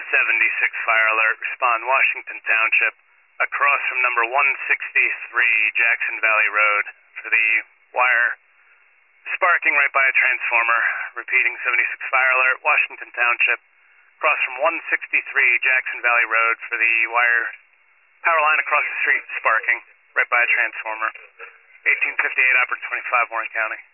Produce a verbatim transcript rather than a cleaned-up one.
seventy-six fire alert. Respond Washington Township across from number one sixty-three Jackson Valley Road for the wire sparking right by a transformer. Repeating, seventy-six fire alert, Washington Township across from one sixty-three Jackson Valley Road for the wire power line across the street sparking right by a transformer. eighteen fifty-eight, operator twenty-five, Warren County.